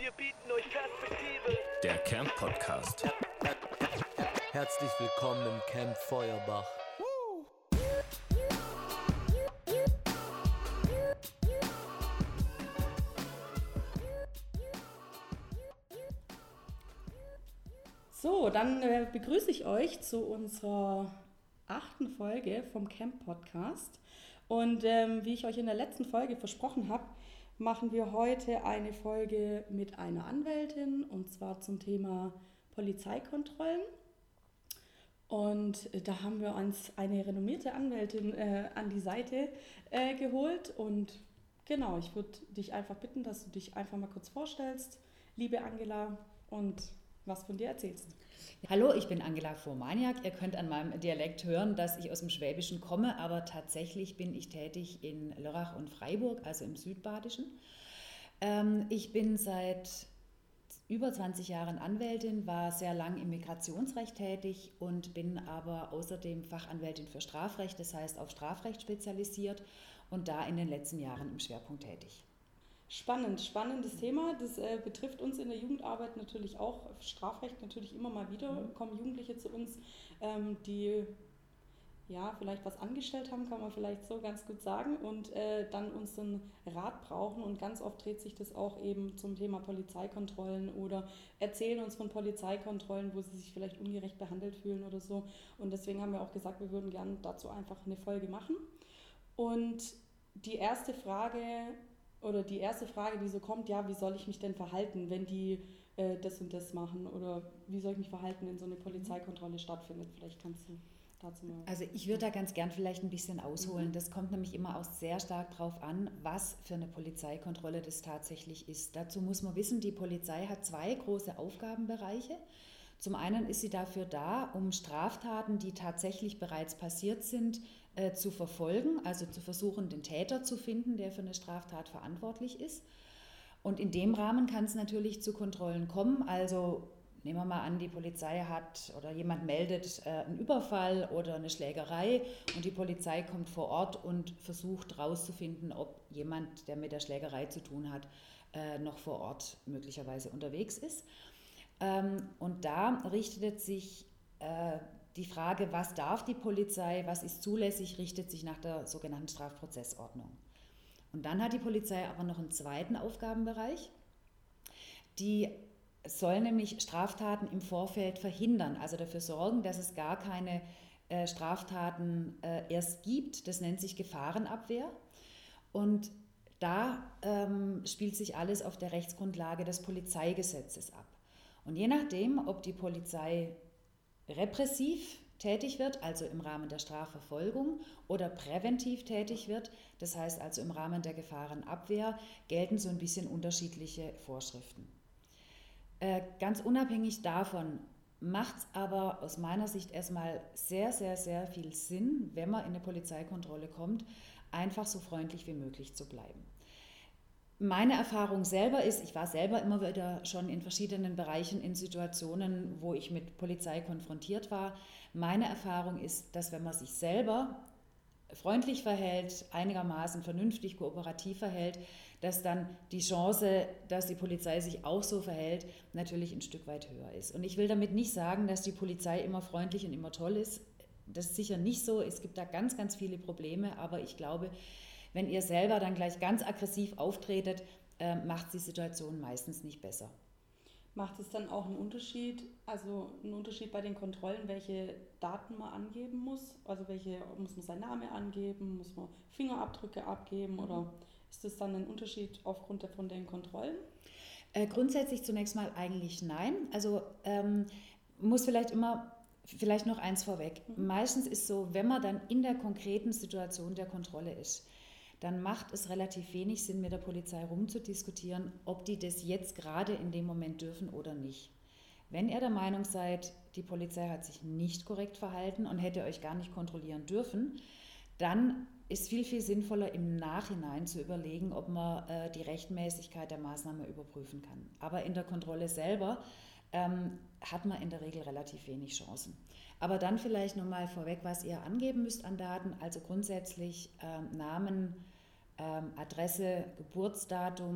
Wir bieten euch Perspektive. Der Camp Podcast. Herzlich willkommen im Camp Feuerbach. So, dann begrüße ich euch zu unserer 8. Folge vom Camp Podcast. Und wie ich euch in der letzten Folge versprochen habe, machen wir heute eine Folge mit einer Anwältin, und zwar zum Thema Polizeikontrollen. Und da haben wir uns eine renommierte Anwältin an die Seite geholt. Und genau, ich würde dich einfach bitten, dass du dich einfach mal kurz vorstellst, liebe Angela, und was von dir erzählst. Hallo, ich bin Angela Formaniak. Ihr könnt an meinem Dialekt hören, dass ich aus dem Schwäbischen komme, aber tatsächlich bin ich tätig in Lörrach und Freiburg, also im Südbadischen. Ich bin seit über 20 Jahren Anwältin, war sehr lang im Migrationsrecht tätig und bin aber außerdem Fachanwältin für Strafrecht, das heißt auf Strafrecht spezialisiert und da in den letzten Jahren im Schwerpunkt tätig. Spannendes Thema. Das betrifft uns in der Jugendarbeit natürlich auch. Strafrecht natürlich immer mal wieder. Kommen Jugendliche zu uns, die ja vielleicht was angestellt haben, kann man vielleicht so ganz gut sagen, und dann unseren Rat brauchen. Und ganz oft dreht sich das auch eben zum Thema Polizeikontrollen oder erzählen uns von Polizeikontrollen, wo sie sich vielleicht ungerecht behandelt fühlen oder so. Und deswegen haben wir auch gesagt, wir würden gerne dazu einfach eine Folge machen. Und die erste Frage, die so kommt, ja, wie soll ich mich denn verhalten, wenn die das und das machen, oder wie soll ich mich verhalten, wenn so eine Polizeikontrolle stattfindet? Vielleicht kannst du dazu mal... Also ich würde da ganz gern vielleicht ein bisschen ausholen. Das kommt nämlich immer auch sehr stark drauf an, was für eine Polizeikontrolle das tatsächlich ist. Dazu muss man wissen, die Polizei hat 2 große Aufgabenbereiche. Zum einen ist sie dafür da, um Straftaten, die tatsächlich bereits passiert sind, zu verfolgen, also zu versuchen, den Täter zu finden, der für eine Straftat verantwortlich ist. Und in dem Rahmen kann es natürlich zu Kontrollen kommen. Also nehmen wir mal an, die Polizei hat oder jemand meldet einen Überfall oder eine Schlägerei und die Polizei kommt vor Ort und versucht herauszufinden, ob jemand, der mit der Schlägerei zu tun hat, noch vor Ort möglicherweise unterwegs ist. Und da richtet sich die Frage, was darf die Polizei, was ist zulässig, richtet sich nach der sogenannten Strafprozessordnung. Und dann hat die Polizei aber noch einen zweiten Aufgabenbereich. Die soll nämlich Straftaten im Vorfeld verhindern, also dafür sorgen, dass es gar keine Straftaten erst gibt. Das nennt sich Gefahrenabwehr. Und da spielt sich alles auf der Rechtsgrundlage des Polizeigesetzes ab. Und je nachdem, ob die Polizei repressiv tätig wird, also im Rahmen der Strafverfolgung, oder präventiv tätig wird, das heißt also im Rahmen der Gefahrenabwehr, gelten so ein bisschen unterschiedliche Vorschriften. Ganz unabhängig davon macht es aber aus meiner Sicht erstmal sehr, sehr, sehr viel Sinn, wenn man in eine Polizeikontrolle kommt, einfach so freundlich wie möglich zu bleiben. Meine Erfahrung selber ist, ich war selber immer wieder schon in verschiedenen Bereichen in Situationen, wo ich mit Polizei konfrontiert war. Meine Erfahrung ist, dass wenn man sich selber freundlich verhält, einigermaßen vernünftig, kooperativ verhält, dass dann die Chance, dass die Polizei sich auch so verhält, natürlich ein Stück weit höher ist. Und ich will damit nicht sagen, dass die Polizei immer freundlich und immer toll ist. Das ist sicher nicht so. Es gibt da ganz, ganz viele Probleme, aber ich glaube, wenn ihr selber dann gleich ganz aggressiv auftretet, macht die Situation meistens nicht besser. Macht es dann auch einen Unterschied bei den Kontrollen, welche Daten man angeben muss? Also muss man seinen Namen angeben, muss man Fingerabdrücke abgeben, oder ist das dann ein Unterschied aufgrund von den Kontrollen? Grundsätzlich zunächst mal eigentlich nein. Also muss vielleicht noch eins vorweg. Meistens ist so, wenn man dann in der konkreten Situation der Kontrolle ist, dann macht es relativ wenig Sinn, mit der Polizei rumzudiskutieren, ob die das jetzt gerade in dem Moment dürfen oder nicht. Wenn ihr der Meinung seid, die Polizei hat sich nicht korrekt verhalten und hätte euch gar nicht kontrollieren dürfen, dann ist viel, viel sinnvoller im Nachhinein zu überlegen, ob man die Rechtmäßigkeit der Maßnahme überprüfen kann. Aber in der Kontrolle selber hat man in der Regel relativ wenig Chancen. Aber dann vielleicht nochmal vorweg, was ihr angeben müsst an Daten. Also grundsätzlich Namen, Adresse, Geburtsdatum,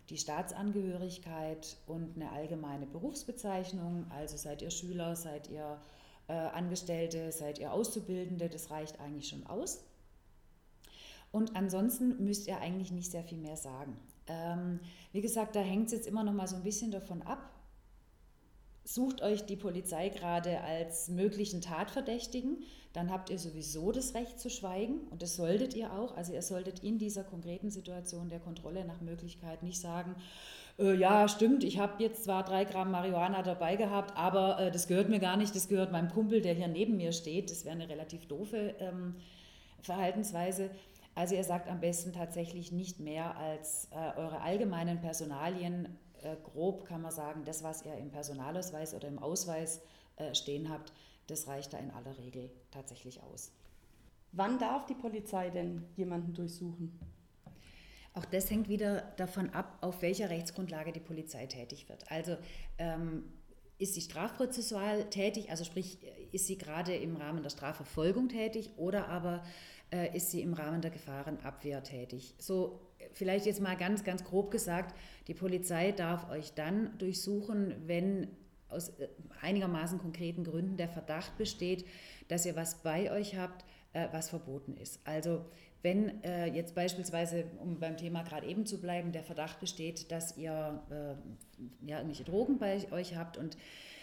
die Staatsangehörigkeit und eine allgemeine Berufsbezeichnung, also seid ihr Schüler, seid ihr Angestellte, seid ihr Auszubildende, das reicht eigentlich schon aus. Und ansonsten müsst ihr eigentlich nicht sehr viel mehr sagen. Wie gesagt, da hängt es jetzt immer noch mal so ein bisschen davon ab. Sucht euch die Polizei gerade als möglichen Tatverdächtigen, dann habt ihr sowieso das Recht zu schweigen und das solltet ihr auch. Also ihr solltet in dieser konkreten Situation der Kontrolle nach Möglichkeit nicht sagen, ja stimmt, ich habe jetzt zwar 3 Gramm Marihuana dabei gehabt, aber das gehört mir gar nicht, das gehört meinem Kumpel, der hier neben mir steht. Das wäre eine relativ doofe Verhaltensweise. Also ihr sagt am besten tatsächlich nicht mehr als eure allgemeinen Personalien. Grob kann man sagen, das, was ihr im Personalausweis oder im Ausweis stehen habt, das reicht da in aller Regel tatsächlich aus. Wann darf die Polizei denn jemanden durchsuchen? Auch das hängt wieder davon ab, auf welcher Rechtsgrundlage die Polizei tätig wird. Also ist sie strafprozessual tätig, also sprich, ist sie gerade im Rahmen der Strafverfolgung tätig oder aber ist sie im Rahmen der Gefahrenabwehr tätig. So vielleicht jetzt mal ganz, ganz grob gesagt, die Polizei darf euch dann durchsuchen, wenn aus einigermaßen konkreten Gründen der Verdacht besteht, dass ihr was bei euch habt, was verboten ist. Also wenn jetzt beispielsweise, um beim Thema gerade eben zu bleiben, der Verdacht besteht, dass ihr irgendwelche Drogen bei euch habt und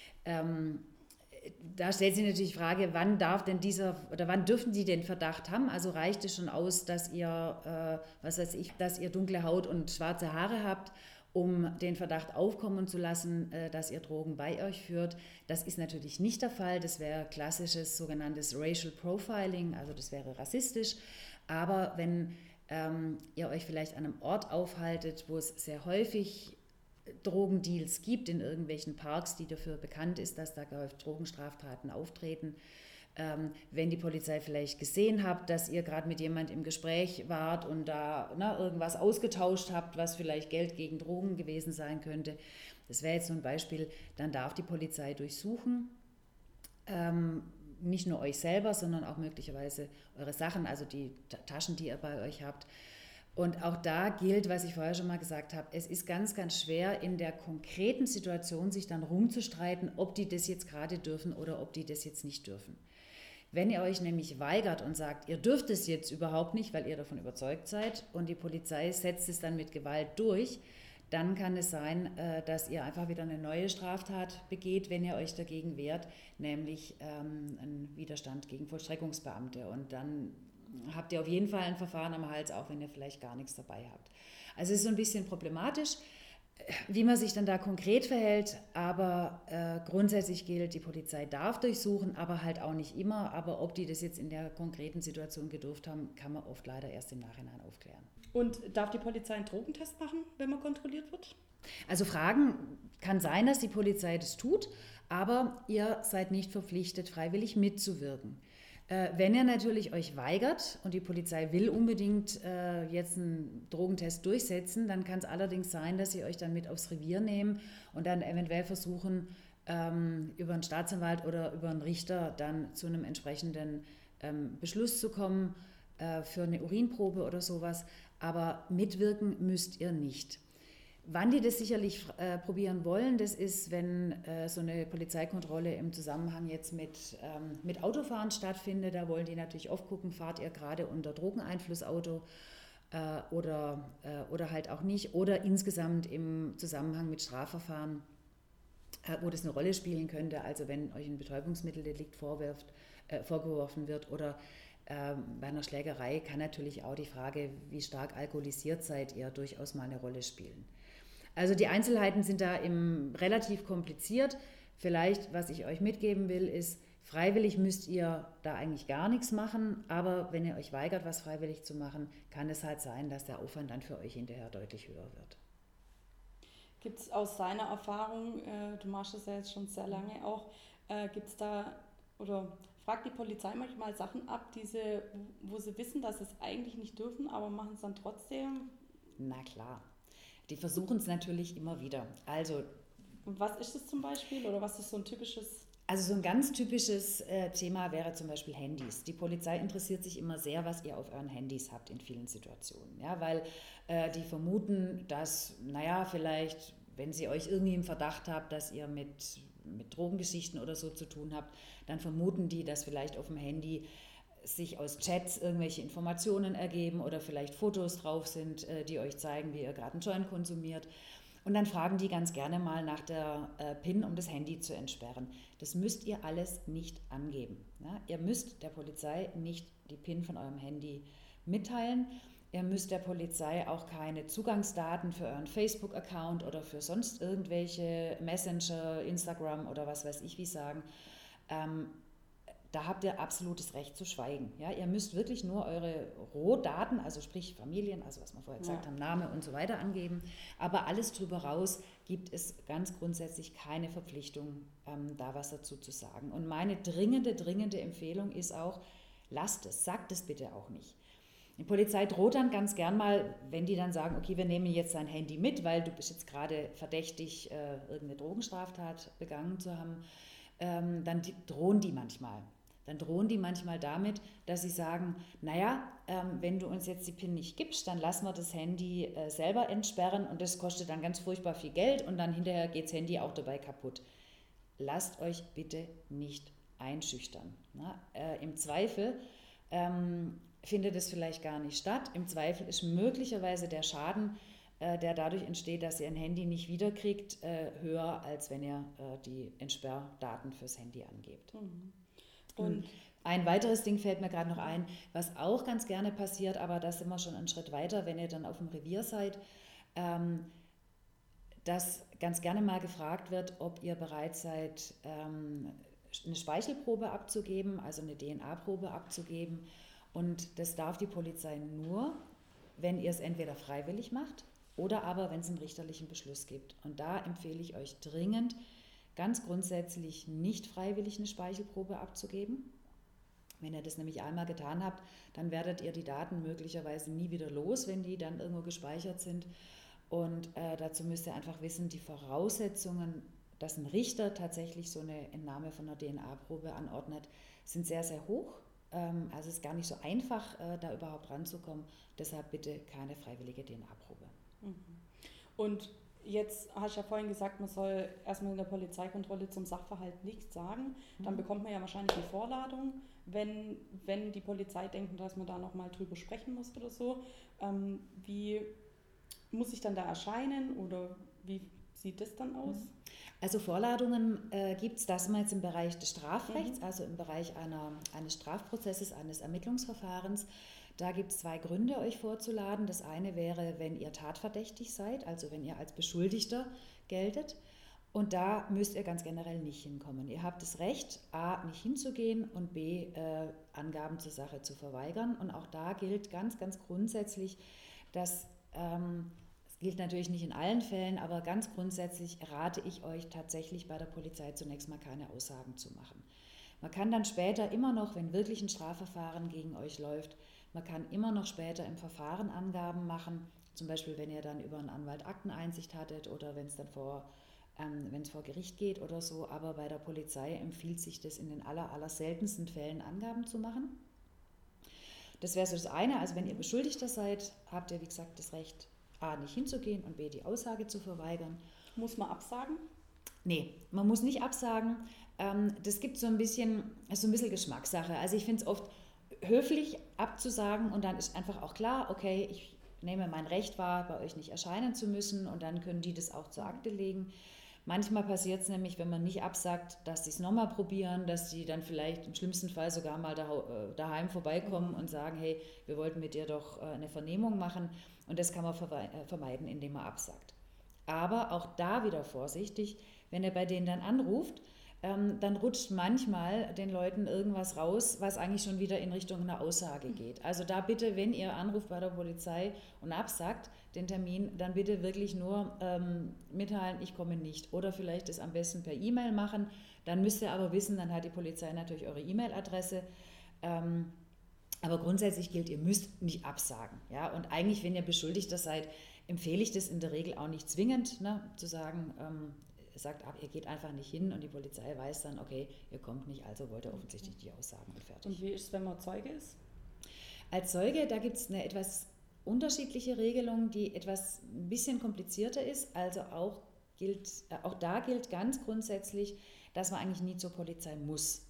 da stellt sich natürlich die Frage, wann wann dürfen Sie den Verdacht haben? Also reicht es schon aus, dass ihr, dass ihr dunkle Haut und schwarze Haare habt, um den Verdacht aufkommen zu lassen, dass ihr Drogen bei euch führt? Das ist natürlich nicht der Fall. Das wäre klassisches sogenanntes Racial Profiling, also das wäre rassistisch. Aber wenn ihr euch vielleicht an einem Ort aufhaltet, wo es sehr häufig Drogendeals gibt in irgendwelchen Parks, die dafür bekannt ist, dass da Drogenstraftaten auftreten. Wenn die Polizei vielleicht gesehen habt, dass ihr gerade mit jemand im Gespräch wart und da irgendwas ausgetauscht habt, was vielleicht Geld gegen Drogen gewesen sein könnte, das wäre jetzt so ein Beispiel, dann darf die Polizei durchsuchen. Nicht nur euch selber, sondern auch möglicherweise eure Sachen, also die Taschen, die ihr bei euch habt. Und auch da gilt, was ich vorher schon mal gesagt habe, es ist ganz, ganz schwer in der konkreten Situation sich dann rumzustreiten, ob die das jetzt gerade dürfen oder ob die das jetzt nicht dürfen. Wenn ihr euch nämlich weigert und sagt, ihr dürft es jetzt überhaupt nicht, weil ihr davon überzeugt seid und die Polizei setzt es dann mit Gewalt durch, dann kann es sein, dass ihr einfach wieder eine neue Straftat begeht, wenn ihr euch dagegen wehrt, nämlich einen Widerstand gegen Vollstreckungsbeamte. Und dann habt ihr auf jeden Fall ein Verfahren am Hals, auch wenn ihr vielleicht gar nichts dabei habt. Also es ist so ein bisschen problematisch, wie man sich dann da konkret verhält, aber grundsätzlich gilt, die Polizei darf durchsuchen, aber halt auch nicht immer. Aber ob die das jetzt in der konkreten Situation gedurft haben, kann man oft leider erst im Nachhinein aufklären. Und darf die Polizei einen Drogentest machen, wenn man kontrolliert wird? Also kann sein, dass die Polizei das tut, aber ihr seid nicht verpflichtet, freiwillig mitzuwirken. Wenn ihr natürlich euch weigert und die Polizei will unbedingt jetzt einen Drogentest durchsetzen, dann kann es allerdings sein, dass sie euch dann mit aufs Revier nehmen und dann eventuell versuchen, über einen Staatsanwalt oder über einen Richter dann zu einem entsprechenden Beschluss zu kommen für eine Urinprobe oder sowas. Aber mitwirken müsst ihr nicht. Wann die das sicherlich probieren wollen, das ist, wenn so eine Polizeikontrolle im Zusammenhang jetzt mit Autofahren stattfindet. Da wollen die natürlich oft gucken, fahrt ihr gerade unter Drogeneinfluss Auto oder halt auch nicht. Oder insgesamt im Zusammenhang mit Strafverfahren, wo das eine Rolle spielen könnte. Also wenn euch ein Betäubungsmitteldelikt vorgeworfen wird oder bei einer Schlägerei kann natürlich auch die Frage, wie stark alkoholisiert seid ihr, durchaus mal eine Rolle spielen. Also die Einzelheiten sind da relativ kompliziert. Vielleicht, was ich euch mitgeben will, ist, freiwillig müsst ihr da eigentlich gar nichts machen, aber wenn ihr euch weigert, was freiwillig zu machen, kann es halt sein, dass der Aufwand dann für euch hinterher deutlich höher wird. Gibt es aus seiner Erfahrung, du machst das ja jetzt schon sehr lange auch, gibt es da oder fragt die Polizei manchmal Sachen ab, wo sie wissen, dass sie es eigentlich nicht dürfen, aber machen es dann trotzdem? Na klar. Die versuchen es natürlich immer wieder. Also, und was ist das zum Beispiel oder was ist so ein typisches? Also so ein ganz typisches Thema wäre zum Beispiel Handys. Die Polizei interessiert sich immer sehr, was ihr auf euren Handys habt in vielen Situationen. Ja, weil die vermuten, dass, vielleicht, wenn sie euch irgendwie im Verdacht habt, dass ihr mit Drogengeschichten oder so zu tun habt, dann vermuten die, dass vielleicht auf dem Handy sich aus Chats irgendwelche Informationen ergeben oder vielleicht Fotos drauf sind, die euch zeigen, wie ihr gerade einen Joint konsumiert. Und dann fragen die ganz gerne mal nach der PIN, um das Handy zu entsperren. Das müsst ihr alles nicht angeben. Ja? Ihr müsst der Polizei nicht die PIN von eurem Handy mitteilen. Ihr müsst der Polizei auch keine Zugangsdaten für euren Facebook-Account oder für sonst irgendwelche Messenger, Instagram oder was weiß ich wie sagen. Da habt ihr absolutes Recht zu schweigen. Ja? Ihr müsst wirklich nur eure Rohdaten, also sprich Familien, also was wir vorher gesagt haben, Name und so weiter angeben. Aber alles drüber raus gibt es ganz grundsätzlich keine Verpflichtung, da was dazu zu sagen. Und meine dringende Empfehlung ist auch, lasst es, sagt es bitte auch nicht. Die Polizei droht dann ganz gern mal, wenn die dann sagen, okay, wir nehmen jetzt dein Handy mit, weil du bist jetzt gerade verdächtig, irgendeine Drogenstraftat begangen zu haben, dann drohen die manchmal. Dann drohen die manchmal damit, dass sie sagen, wenn du uns jetzt die PIN nicht gibst, dann lassen wir das Handy selber entsperren und das kostet dann ganz furchtbar viel Geld und dann hinterher geht das Handy auch dabei kaputt. Lasst euch bitte nicht einschüchtern. Im Zweifel findet es vielleicht gar nicht statt. Im Zweifel ist möglicherweise der Schaden, der dadurch entsteht, dass ihr ein Handy nicht wiederkriegt, höher, als wenn ihr die Entsperrdaten fürs Handy angebt. Und ein weiteres Ding fällt mir gerade noch ein, was auch ganz gerne passiert, aber da sind wir schon einen Schritt weiter, wenn ihr dann auf dem Revier seid, dass ganz gerne mal gefragt wird, ob ihr bereit seid, eine Speichelprobe abzugeben, also eine DNA-Probe abzugeben. Und das darf die Polizei nur, wenn ihr es entweder freiwillig macht oder aber, wenn es einen richterlichen Beschluss gibt. Und da empfehle ich euch dringend, ganz grundsätzlich nicht freiwillig eine Speichelprobe abzugeben. Wenn ihr das nämlich einmal getan habt, dann werdet ihr die Daten möglicherweise nie wieder los, wenn die dann irgendwo gespeichert sind. Und dazu müsst ihr einfach wissen, die Voraussetzungen, dass ein Richter tatsächlich so eine Entnahme von einer DNA-Probe anordnet, sind sehr, sehr hoch. Also es ist gar nicht so einfach, da überhaupt ranzukommen. Deshalb bitte keine freiwillige DNA-Probe. Und jetzt hast du ja vorhin gesagt, man soll erstmal in der Polizeikontrolle zum Sachverhalt nichts sagen. Dann bekommt man ja wahrscheinlich eine Vorladung, wenn die Polizei denkt, dass man da nochmal drüber sprechen muss oder so. Wie muss ich dann da erscheinen oder wie sieht das dann aus? Also Vorladungen gibt es, das mal jetzt im Bereich des Strafrechts, also im Bereich eines Strafprozesses, eines Ermittlungsverfahrens. Da gibt es 2 Gründe, euch vorzuladen. Das eine wäre, wenn ihr tatverdächtig seid, also wenn ihr als Beschuldigter geltet. Und da müsst ihr ganz generell nicht hinkommen. Ihr habt das Recht, A, nicht hinzugehen und B, Angaben zur Sache zu verweigern. Und auch da gilt ganz, ganz grundsätzlich, dass es gilt natürlich nicht in allen Fällen, aber ganz grundsätzlich rate ich euch tatsächlich bei der Polizei zunächst mal keine Aussagen zu machen. Man kann dann später immer noch, wenn wirklich ein Strafverfahren gegen euch läuft, man kann immer noch später im Verfahren Angaben machen, zum Beispiel wenn ihr dann über einen Anwalt Akteneinsicht hattet oder wenn es dann vor Gericht geht oder so, aber bei der Polizei empfiehlt sich das in den aller seltensten Fällen Angaben zu machen. Das wäre so das eine, also wenn ihr Beschuldigter seid, habt ihr wie gesagt das Recht, A, nicht hinzugehen und B, die Aussage zu verweigern. Muss man absagen? Nee, man muss nicht absagen. Das gibt so ein bisschen Geschmackssache. Also ich finde es oft höflich abzusagen und dann ist einfach auch klar, okay, ich nehme mein Recht wahr, bei euch nicht erscheinen zu müssen und dann können die das auch zur Akte legen. Manchmal passiert es nämlich, wenn man nicht absagt, dass sie es nochmal probieren, dass sie dann vielleicht im schlimmsten Fall sogar mal daheim vorbeikommen und sagen, hey, wir wollten mit dir doch eine Vernehmung machen und das kann man vermeiden, indem man absagt. Aber auch da wieder vorsichtig, wenn ihr bei denen dann anruft, dann rutscht manchmal den Leuten irgendwas raus, was eigentlich schon wieder in Richtung einer Aussage geht. Also da bitte, wenn ihr anruft bei der Polizei und absagt den Termin, dann bitte wirklich nur mitteilen, ich komme nicht. Oder vielleicht das am besten per E-Mail machen. Dann müsst ihr aber wissen, dann hat die Polizei natürlich eure E-Mail-Adresse. Aber grundsätzlich gilt, ihr müsst nicht absagen. Ja? Und eigentlich, wenn ihr Beschuldigter seid, empfehle ich das in der Regel auch nicht zwingend, ne, zu sagen, sagt, ihr geht einfach nicht hin und die Polizei weiß dann, okay, ihr kommt nicht, also wollt ihr offensichtlich die Aussagen und fertig. Und wie ist es, wenn man Zeuge ist? Als Zeuge, da gibt es eine etwas unterschiedliche Regelung, die etwas ein bisschen komplizierter ist. Also auch da gilt ganz grundsätzlich, dass man eigentlich nie zur Polizei muss.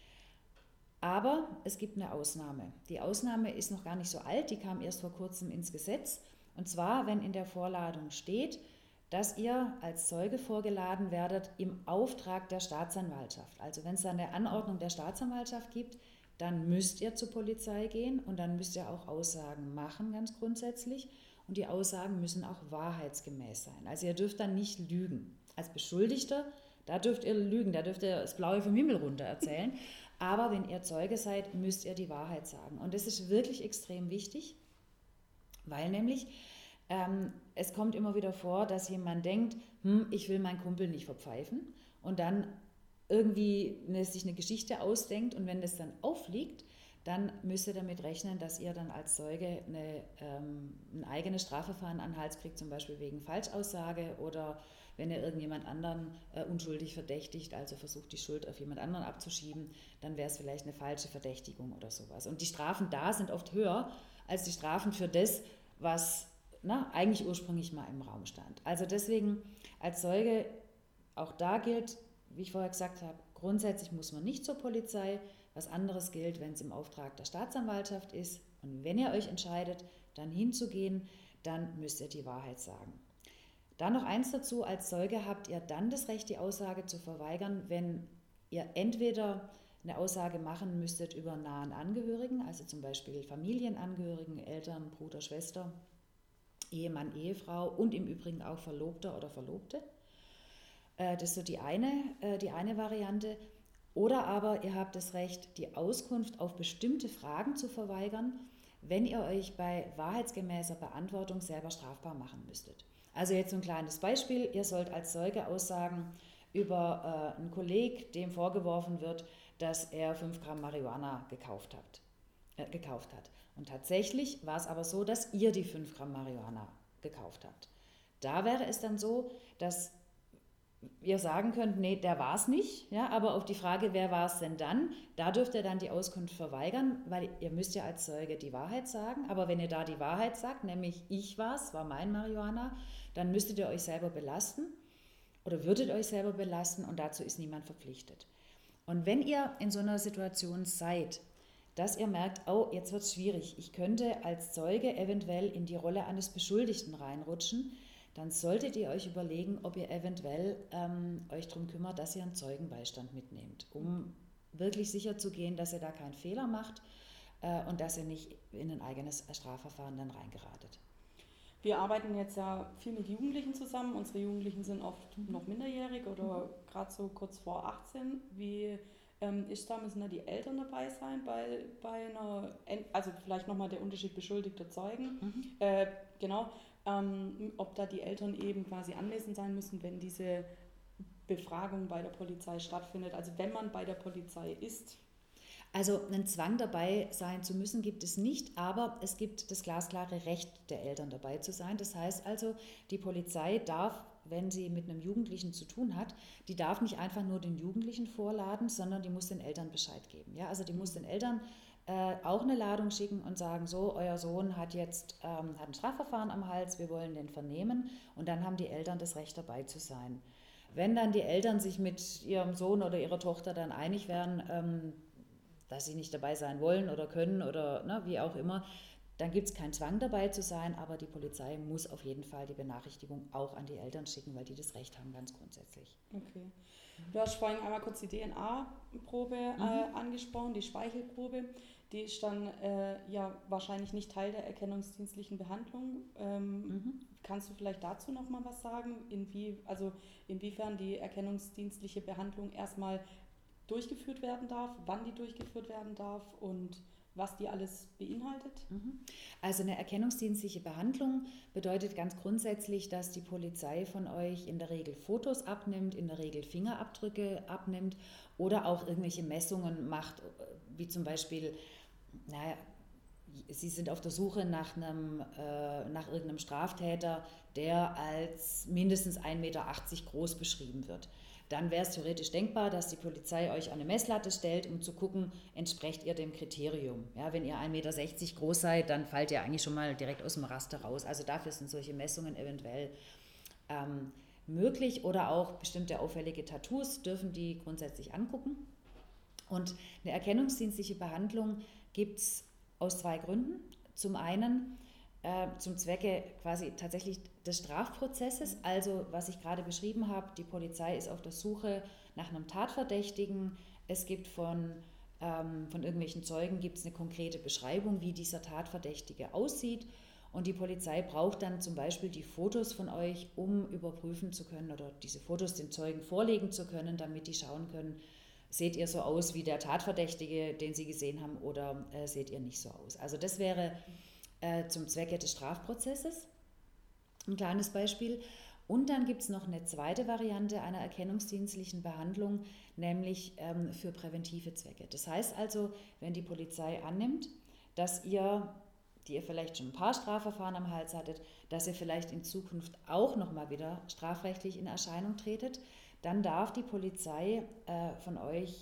Aber es gibt eine Ausnahme. Die Ausnahme ist noch gar nicht so alt, die kam erst vor kurzem ins Gesetz. Und zwar, wenn in der Vorladung steht, dass ihr als Zeuge vorgeladen werdet im Auftrag der Staatsanwaltschaft. Also wenn es da eine Anordnung der Staatsanwaltschaft gibt, dann müsst ihr zur Polizei gehen und dann müsst ihr auch Aussagen machen, ganz grundsätzlich. Und die Aussagen müssen auch wahrheitsgemäß sein. Also ihr dürft dann nicht lügen. Als Beschuldigter, da dürft ihr lügen, da dürft ihr das Blaue vom Himmel runter erzählen. Aber wenn ihr Zeuge seid, müsst ihr die Wahrheit sagen. Und das ist wirklich extrem wichtig, weil nämlich es kommt immer wieder vor, dass jemand denkt, ich will meinen Kumpel nicht verpfeifen und dann irgendwie sich eine Geschichte ausdenkt und wenn das dann auffliegt, dann müsst ihr damit rechnen, dass ihr dann als Zeuge ein eigenes Strafverfahren an den Hals kriegt, zum Beispiel wegen Falschaussage oder wenn ihr irgendjemand anderen unschuldig verdächtigt, also versucht die Schuld auf jemand anderen abzuschieben, dann wäre es vielleicht eine falsche Verdächtigung oder sowas. Und die Strafen da sind oft höher als die Strafen für das, was eigentlich ursprünglich mal im Raum stand. Also deswegen als Zeuge, auch da gilt, wie ich vorher gesagt habe, grundsätzlich muss man nicht zur Polizei. Was anderes gilt, wenn es im Auftrag der Staatsanwaltschaft ist. Und wenn ihr euch entscheidet, dann hinzugehen, dann müsst ihr die Wahrheit sagen. Dann noch eins dazu, als Zeuge habt ihr dann das Recht, die Aussage zu verweigern, wenn ihr entweder eine Aussage machen müsstet über einen nahen Angehörigen, also zum Beispiel Familienangehörigen, Eltern, Bruder, Schwester, Ehemann, Ehefrau und im Übrigen auch Verlobter oder Verlobte. Das ist so die eine Variante. Oder aber ihr habt das Recht, die Auskunft auf bestimmte Fragen zu verweigern, wenn ihr euch bei wahrheitsgemäßer Beantwortung selber strafbar machen müsstet. Also jetzt so ein kleines Beispiel. Ihr sollt als Zeuge aussagen über einen Kollegen, dem vorgeworfen wird, dass er 5 Gramm Marihuana gekauft hat. Und tatsächlich war es aber so, dass ihr die 5 Gramm Marihuana gekauft habt. Da wäre es dann so, dass ihr sagen könnt, nee, der war es nicht, ja, aber auf die Frage, wer war es denn dann, da dürft ihr dann die Auskunft verweigern, weil ihr müsst ja als Zeuge die Wahrheit sagen, aber wenn ihr da die Wahrheit sagt, nämlich ich war's, war mein Marihuana, dann müsstet ihr euch selber belasten oder würdet euch selber belasten und dazu ist niemand verpflichtet. Und wenn ihr in so einer Situation seid, dass ihr merkt, oh, jetzt wird es schwierig, ich könnte als Zeuge eventuell in die Rolle eines Beschuldigten reinrutschen, dann solltet ihr euch überlegen, ob ihr eventuell euch darum kümmert, dass ihr einen Zeugenbeistand mitnehmt, um wirklich sicher zu gehen, dass ihr da keinen Fehler macht und dass ihr nicht in ein eigenes Strafverfahren dann reingeratet. Wir arbeiten jetzt ja viel mit Jugendlichen zusammen. Unsere Jugendlichen sind oft noch minderjährig oder gerade so kurz vor 18. Wie ist da, müssen da die Eltern dabei sein bei einer, also vielleicht nochmal der Unterschied beschuldigter Zeugen, genau. Ob da die Eltern eben quasi anwesend sein müssen, wenn diese Befragung bei der Polizei stattfindet, also wenn man bei der Polizei ist. Also einen Zwang dabei sein zu müssen gibt es nicht, aber es gibt das glasklare Recht der Eltern dabei zu sein. Das heißt also, die Polizei darf, wenn sie mit einem Jugendlichen zu tun hat, die darf nicht einfach nur den Jugendlichen vorladen, sondern die muss den Eltern Bescheid geben. Ja, also die muss den Eltern auch eine Ladung schicken und sagen, so, euer Sohn hat jetzt hat ein Strafverfahren am Hals, wir wollen den vernehmen und dann haben die Eltern das Recht dabei zu sein. Wenn dann die Eltern sich mit ihrem Sohn oder ihrer Tochter dann einig werden, dass sie nicht dabei sein wollen oder können oder wie auch immer, dann gibt es keinen Zwang dabei zu sein, aber die Polizei muss auf jeden Fall die Benachrichtigung auch an die Eltern schicken, weil die das Recht haben, ganz grundsätzlich. Okay. Du hast vorhin einmal kurz die DNA-Probe angesprochen, die Speichelprobe. Die ist dann ja wahrscheinlich nicht Teil der erkennungsdienstlichen Behandlung. Kannst du vielleicht dazu noch mal was sagen, inwiefern die erkennungsdienstliche Behandlung erstmal durchgeführt werden darf, wann die durchgeführt werden darf und was die alles beinhaltet? Also eine erkennungsdienstliche Behandlung bedeutet ganz grundsätzlich, dass die Polizei von euch in der Regel Fotos abnimmt, in der Regel Fingerabdrücke abnimmt oder auch irgendwelche Messungen macht, wie zum Beispiel Sie sind auf der Suche nach irgendeinem Straftäter, der als mindestens 1,80 Meter groß beschrieben wird. Dann wäre es theoretisch denkbar, dass die Polizei euch eine Messlatte stellt, um zu gucken, entsprecht ihr dem Kriterium. Ja, wenn ihr 1,60 Meter groß seid, dann fallt ihr eigentlich schon mal direkt aus dem Raster raus. Also dafür sind solche Messungen eventuell möglich, oder auch bestimmte auffällige Tattoos dürfen die grundsätzlich angucken. Und eine erkennungsdienstliche Behandlung gibt es aus 2 Gründen. Zum einen zum Zwecke quasi tatsächlich des Strafprozesses, also was ich gerade beschrieben habe, die Polizei ist auf der Suche nach einem Tatverdächtigen. Es gibt von irgendwelchen Zeugen gibt's eine konkrete Beschreibung, wie dieser Tatverdächtige aussieht. Und die Polizei braucht dann zum Beispiel die Fotos von euch, um überprüfen zu können oder diese Fotos den Zeugen vorlegen zu können, damit die schauen können, seht ihr so aus wie der Tatverdächtige, den sie gesehen haben, oder seht ihr nicht so aus. Also das wäre zum Zwecke des Strafprozesses ein kleines Beispiel. Und dann gibt es noch eine zweite Variante einer erkennungsdienstlichen Behandlung, nämlich für präventive Zwecke. Das heißt also, wenn die Polizei annimmt, dass ihr, die ihr vielleicht schon ein paar Strafverfahren am Hals hattet, dass ihr vielleicht in Zukunft auch nochmal wieder strafrechtlich in Erscheinung tretet, dann darf die Polizei von euch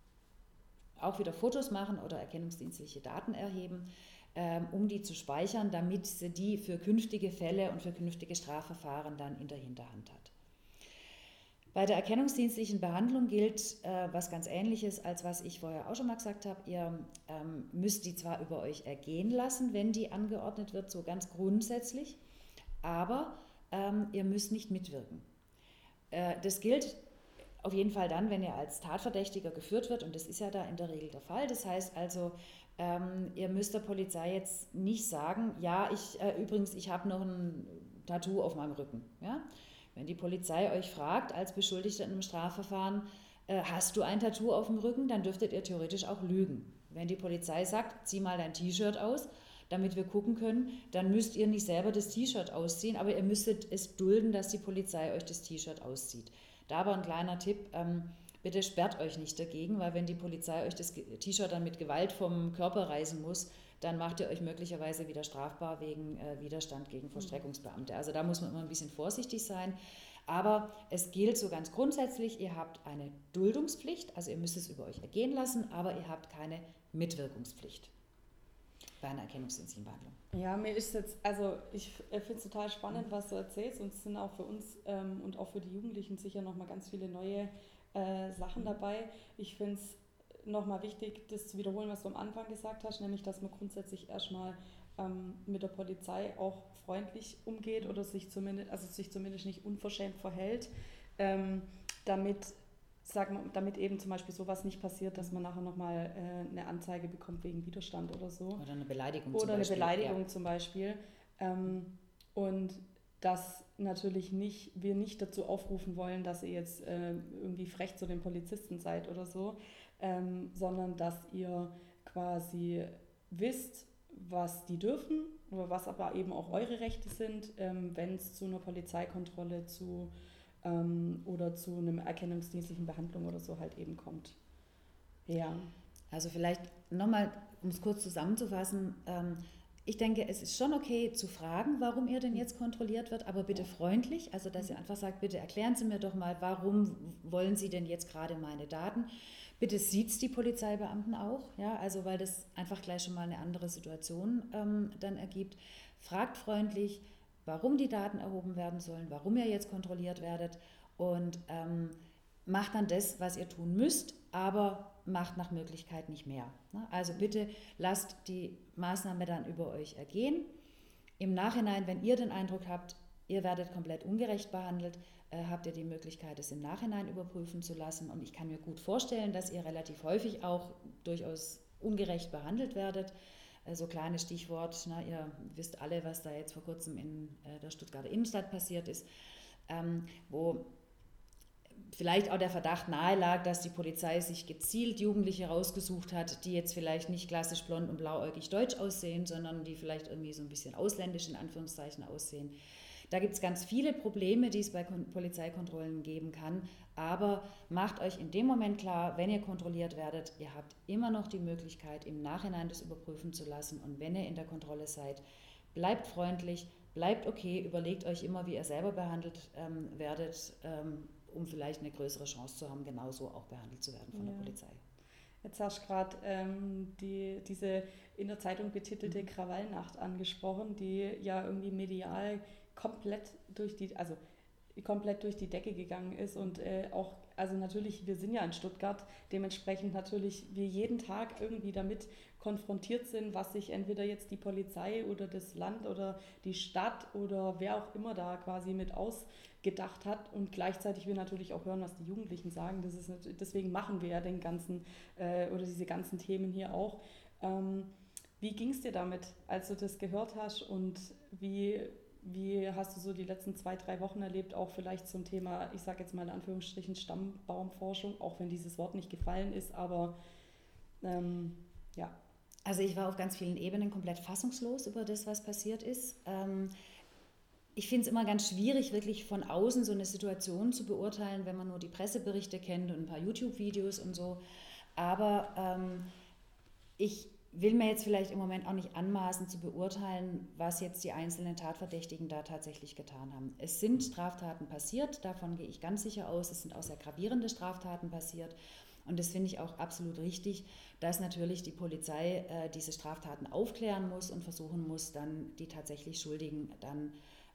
auch wieder Fotos machen oder erkennungsdienstliche Daten erheben, um die zu speichern, damit sie die für künftige Fälle und für künftige Strafverfahren dann in der Hinterhand hat. Bei der erkennungsdienstlichen Behandlung gilt was ganz Ähnliches, als was ich vorher auch schon mal gesagt habe. Ihr müsst die zwar über euch ergehen lassen, wenn die angeordnet wird, so ganz grundsätzlich, aber ihr müsst nicht mitwirken. Das gilt auf jeden Fall dann, wenn ihr als Tatverdächtiger geführt wird, und das ist ja da in der Regel der Fall. Das heißt also, ihr müsst der Polizei jetzt nicht sagen, ja, ich habe noch ein Tattoo auf meinem Rücken. Ja? Wenn die Polizei euch fragt, als Beschuldigter in einem Strafverfahren, hast du ein Tattoo auf dem Rücken, dann dürftet ihr theoretisch auch lügen. Wenn die Polizei sagt, zieh mal dein T-Shirt aus, damit wir gucken können, dann müsst ihr nicht selber das T-Shirt ausziehen, aber ihr müsstet es dulden, dass die Polizei euch das T-Shirt auszieht. Da aber ein kleiner Tipp, bitte sperrt euch nicht dagegen, weil wenn die Polizei euch das T-Shirt dann mit Gewalt vom Körper reißen muss, dann macht ihr euch möglicherweise wieder strafbar wegen Widerstand gegen Vollstreckungsbeamte. Also da muss man immer ein bisschen vorsichtig sein. Aber es gilt so ganz grundsätzlich, ihr habt eine Duldungspflicht, also ihr müsst es über euch ergehen lassen, aber ihr habt keine Mitwirkungspflicht bei einer erkennungsdienstlichen Behandlung. Ja, mir ist jetzt, also ich finde es total spannend, was du erzählst, und es sind auch für uns und auch für die Jugendlichen sicher nochmal ganz viele neue Sachen dabei. Ich finde es nochmal wichtig, das zu wiederholen, was du am Anfang gesagt hast, nämlich, dass man grundsätzlich erstmal mit der Polizei auch freundlich umgeht oder sich zumindest nicht unverschämt verhält, damit eben zum Beispiel sowas nicht passiert, dass man nachher nochmal eine Anzeige bekommt wegen Widerstand oder so. Oder eine Beleidigung zum Beispiel. Und dass natürlich wir nicht dazu aufrufen wollen, dass ihr jetzt irgendwie frech zu den Polizisten seid oder so, sondern dass ihr quasi wisst, was die dürfen oder was aber eben auch eure Rechte sind, wenn es zu einer Polizeikontrolle oder zu einer erkennungsdienstlichen Behandlung oder so halt eben kommt. Ja. Also vielleicht nochmal, um es kurz zusammenzufassen, ich denke, es ist schon okay zu fragen, warum ihr denn jetzt kontrolliert wird, aber bitte freundlich, also dass ihr einfach sagt, bitte erklären Sie mir doch mal, warum wollen Sie denn jetzt gerade meine Daten? Bitte sieht's die Polizeibeamten auch, ja, also weil das einfach gleich schon mal eine andere Situation dann ergibt. Fragt freundlich, warum die Daten erhoben werden sollen, warum ihr jetzt kontrolliert werdet, und macht dann das, was ihr tun müsst, aber macht nach Möglichkeit nicht mehr. Also bitte lasst die Maßnahme dann über euch ergehen. Im Nachhinein, wenn ihr den Eindruck habt, ihr werdet komplett ungerecht behandelt, habt ihr die Möglichkeit, es im Nachhinein überprüfen zu lassen. Und ich kann mir gut vorstellen, dass ihr relativ häufig auch durchaus ungerecht behandelt werdet. So kleines Stichwort, ihr wisst alle, was da jetzt vor kurzem in der Stuttgarter Innenstadt passiert ist, wo vielleicht auch der Verdacht nahe lag, dass die Polizei sich gezielt Jugendliche rausgesucht hat, die jetzt vielleicht nicht klassisch blond und blauäugig deutsch aussehen, sondern die vielleicht irgendwie so ein bisschen ausländisch in Anführungszeichen aussehen. Da gibt es ganz viele Probleme, die es bei Polizeikontrollen geben kann. Aber macht euch in dem Moment klar, wenn ihr kontrolliert werdet, ihr habt immer noch die Möglichkeit, im Nachhinein das überprüfen zu lassen. Und wenn ihr in der Kontrolle seid, bleibt freundlich, bleibt okay, überlegt euch immer, wie ihr selber behandelt werdet, um vielleicht eine größere Chance zu haben, genauso auch behandelt zu werden von der Polizei. Jetzt hast du gerade diese in der Zeitung betitelte Krawallnacht angesprochen, die ja irgendwie medial komplett durch die Decke gegangen ist und auch, also natürlich, wir sind ja in Stuttgart, dementsprechend natürlich wir jeden Tag irgendwie damit konfrontiert sind, was sich entweder jetzt die Polizei oder das Land oder die Stadt oder wer auch immer da quasi mit ausgedacht hat und gleichzeitig wir natürlich auch hören, was die Jugendlichen sagen. Deswegen machen wir ja den ganzen oder diese ganzen Themen hier auch. Wie ging es dir damit, als du das gehört hast und wie hast du so die letzten 2-3 Wochen erlebt, auch vielleicht zum Thema, ich sage jetzt mal in Anführungsstrichen Stammbaumforschung, auch wenn dieses Wort nicht gefallen ist, aber ja. Also ich war auf ganz vielen Ebenen komplett fassungslos über das, was passiert ist. Ich finde es immer ganz schwierig, wirklich von außen so eine Situation zu beurteilen, wenn man nur die Presseberichte kennt und ein paar YouTube-Videos und so. Aber ich will mir jetzt vielleicht im Moment auch nicht anmaßen zu beurteilen, was jetzt die einzelnen Tatverdächtigen da tatsächlich getan haben. Es sind Straftaten passiert, davon gehe ich ganz sicher aus. Es sind auch sehr gravierende Straftaten passiert. Und das finde ich auch absolut richtig, dass natürlich die Polizei diese Straftaten aufklären muss und versuchen muss, dann die tatsächlich Schuldigen dann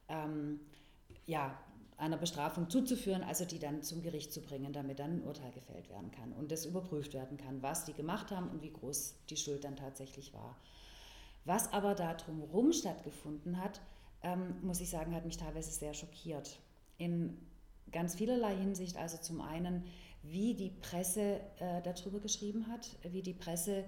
einer Bestrafung zuzuführen, also die dann zum Gericht zu bringen, damit dann ein Urteil gefällt werden kann und das überprüft werden kann, was die gemacht haben und wie groß die Schuld dann tatsächlich war. Was aber da drumherum stattgefunden hat, muss ich sagen, hat mich teilweise sehr schockiert. In ganz vielerlei Hinsicht, also zum einen, wie die Presse darüber geschrieben hat, wie die Presse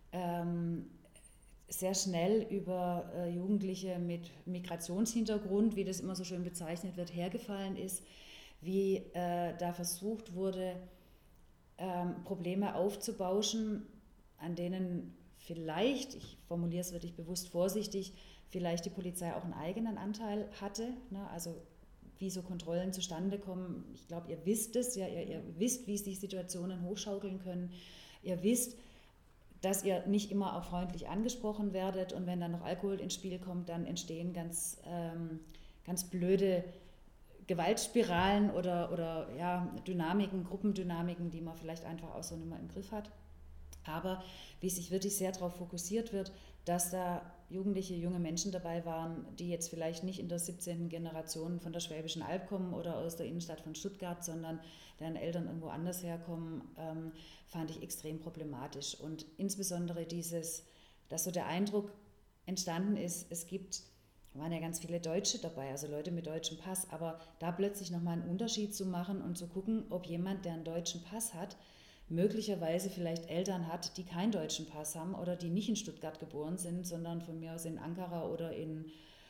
sehr schnell über Jugendliche mit Migrationshintergrund, wie das immer so schön bezeichnet wird, hergefallen ist, wie da versucht wurde, Probleme aufzubauschen, an denen vielleicht, ich formuliere es wirklich bewusst vorsichtig, vielleicht die Polizei auch einen eigenen Anteil hatte, ne? Also wie so Kontrollen zustande kommen. Ich glaube, ihr wisst es, ja, ihr wisst, wie sich Situationen hochschaukeln können. Ihr wisst, dass ihr nicht immer auch freundlich angesprochen werdet und wenn dann noch Alkohol ins Spiel kommt, dann entstehen ganz blöde Gewaltspiralen oder Dynamiken, Gruppendynamiken, die man vielleicht einfach auch so nicht mehr im Griff hat. Aber wie sich wirklich sehr darauf fokussiert wird, dass da jugendliche, junge Menschen dabei waren, die jetzt vielleicht nicht in der 17. Generation von der Schwäbischen Alb kommen oder aus der Innenstadt von Stuttgart, sondern deren Eltern irgendwo anders herkommen, fand ich extrem problematisch. Und insbesondere dass so der Eindruck entstanden ist, waren ja ganz viele Deutsche dabei, also Leute mit deutschem Pass, aber da plötzlich nochmal einen Unterschied zu machen und zu gucken, ob jemand, der einen deutschen Pass hat, möglicherweise vielleicht Eltern hat, die keinen deutschen Pass haben oder die nicht in Stuttgart geboren sind, sondern von mir aus in Ankara oder in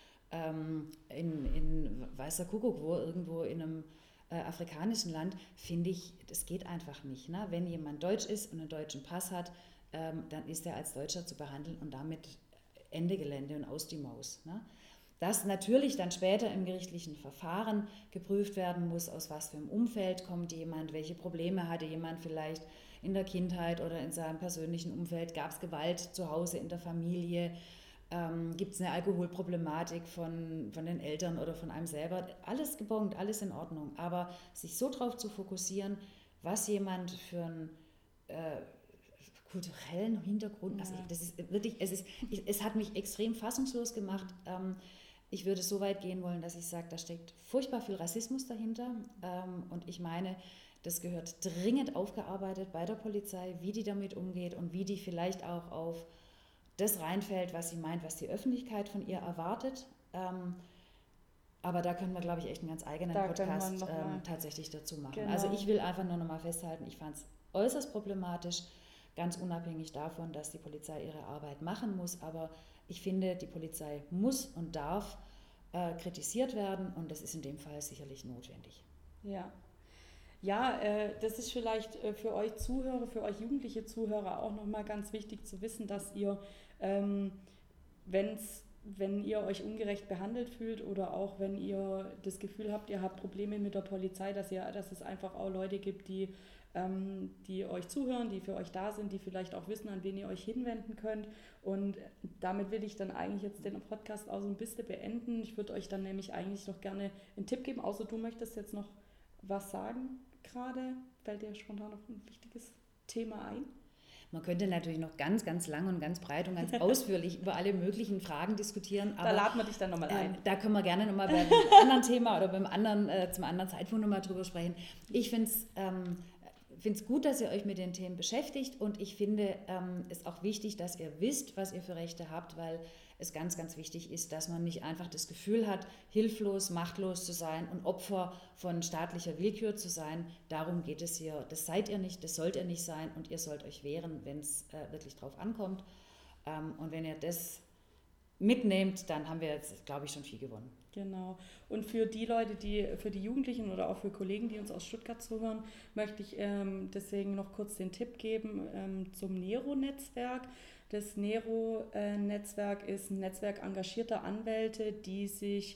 weißer Kuckuck wo, irgendwo in einem afrikanischen Land, finde ich, das geht einfach nicht. Ne? Wenn jemand deutsch ist und einen deutschen Pass hat, dann ist er als Deutscher zu behandeln und damit Ende Gelände und aus die Maus. Ne? Dass natürlich dann später im gerichtlichen Verfahren geprüft werden muss, aus was für einem Umfeld kommt jemand, welche Probleme hatte jemand vielleicht in der Kindheit oder in seinem persönlichen Umfeld, gab es Gewalt zu Hause in der Familie, gibt es eine Alkoholproblematik von den Eltern oder von einem selber, alles gebongt, alles in Ordnung, aber sich so darauf zu fokussieren, was jemand für einen kulturellen Hintergrund, also das ist wirklich, es hat mich extrem fassungslos gemacht. Ich würde so weit gehen wollen, dass ich sage, da steckt furchtbar viel Rassismus dahinter und ich meine, das gehört dringend aufgearbeitet bei der Polizei, wie die damit umgeht und wie die vielleicht auch auf das reinfällt, was sie meint, was die Öffentlichkeit von ihr erwartet. Aber da können wir, glaube ich, echt einen ganz eigenen Podcast tatsächlich dazu machen. Genau. Also ich will einfach nur noch mal festhalten, ich fand es äußerst problematisch, ganz unabhängig davon, dass die Polizei ihre Arbeit machen muss, aber ich finde, die Polizei muss und darf kritisiert werden und das ist in dem Fall sicherlich notwendig. Ja, das ist vielleicht für euch Zuhörer, für euch jugendliche Zuhörer auch nochmal ganz wichtig zu wissen, dass ihr, wenn es wenn ihr euch ungerecht behandelt fühlt oder auch wenn ihr das Gefühl habt, ihr habt Probleme mit der Polizei, dass es einfach auch Leute gibt, die euch zuhören, die für euch da sind, die vielleicht auch wissen, an wen ihr euch hinwenden könnt. Und damit will ich dann eigentlich jetzt den Podcast auch so ein bisschen beenden. Ich würde euch dann nämlich eigentlich noch gerne einen Tipp geben, außer du möchtest jetzt noch was sagen gerade. Fällt dir spontan noch ein wichtiges Thema ein? Man könnte natürlich noch ganz, ganz lang und ganz breit und ganz ausführlich über alle möglichen Fragen diskutieren. Aber, da laden wir dich dann nochmal ein. Da können wir gerne nochmal beim anderen Thema oder zum anderen Zeitpunkt nochmal drüber sprechen. Ich finde es gut, dass ihr euch mit den Themen beschäftigt und ich finde es auch wichtig, dass ihr wisst, was ihr für Rechte habt, weil es ganz, ganz wichtig ist, dass man nicht einfach das Gefühl hat, hilflos, machtlos zu sein und Opfer von staatlicher Willkür zu sein. Darum geht es hier. Das seid ihr nicht, das sollt ihr nicht sein und ihr sollt euch wehren, wenn es wirklich drauf ankommt. Und wenn ihr das mitnehmt, dann haben wir jetzt, glaube ich, schon viel gewonnen. Genau. Und für die Leute, für die Jugendlichen oder auch für Kollegen, die uns aus Stuttgart zuhören, möchte ich deswegen noch kurz den Tipp geben zum Nero-Netzwerk. Das Nero-Netzwerk ist ein Netzwerk engagierter Anwälte, die sich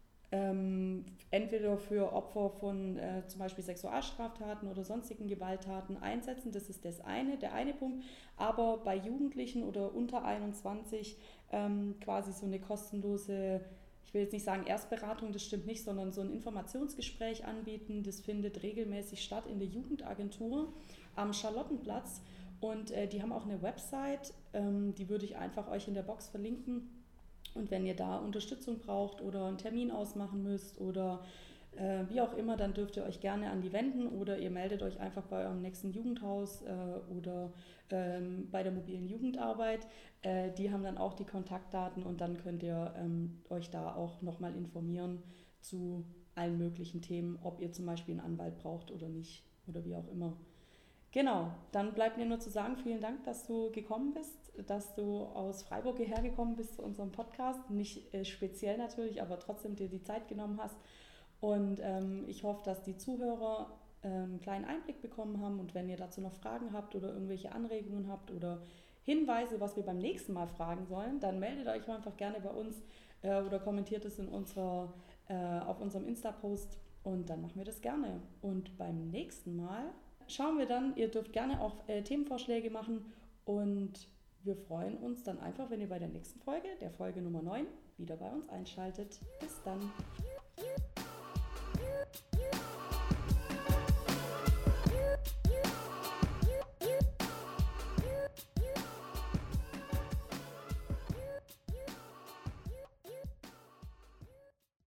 entweder für Opfer von zum Beispiel Sexualstraftaten oder sonstigen Gewalttaten einsetzen. Das ist der eine Punkt. Aber bei Jugendlichen oder unter 21 quasi so eine kostenlose, ich will jetzt nicht sagen Erstberatung, das stimmt nicht, sondern so ein Informationsgespräch anbieten. Das findet regelmäßig statt in der Jugendagentur am Charlottenplatz. Und die haben auch eine Website, die würde ich einfach euch in der Box verlinken. Und wenn ihr da Unterstützung braucht oder einen Termin ausmachen müsst oder wie auch immer, dann dürft ihr euch gerne an die wenden oder ihr meldet euch einfach bei eurem nächsten Jugendhaus oder bei der mobilen Jugendarbeit. Die haben dann auch die Kontaktdaten und dann könnt ihr euch da auch nochmal informieren zu allen möglichen Themen, ob ihr zum Beispiel einen Anwalt braucht oder nicht oder wie auch immer. Genau, dann bleibt mir nur zu sagen, vielen Dank, dass du gekommen bist, dass du aus Freiburg hierher gekommen bist zu unserem Podcast. Nicht speziell natürlich, aber trotzdem dir die Zeit genommen hast. Und ich hoffe, dass die Zuhörer einen kleinen Einblick bekommen haben. Und wenn ihr dazu noch Fragen habt oder irgendwelche Anregungen habt oder Hinweise, was wir beim nächsten Mal fragen sollen, dann meldet euch einfach gerne bei uns oder kommentiert es auf unserem Insta-Post und dann machen wir das gerne. Und beim nächsten Mal schauen wir dann, ihr dürft gerne auch Themenvorschläge machen und wir freuen uns dann einfach, wenn ihr bei der nächsten Folge, der Folge Nummer 9, wieder bei uns einschaltet. Bis dann!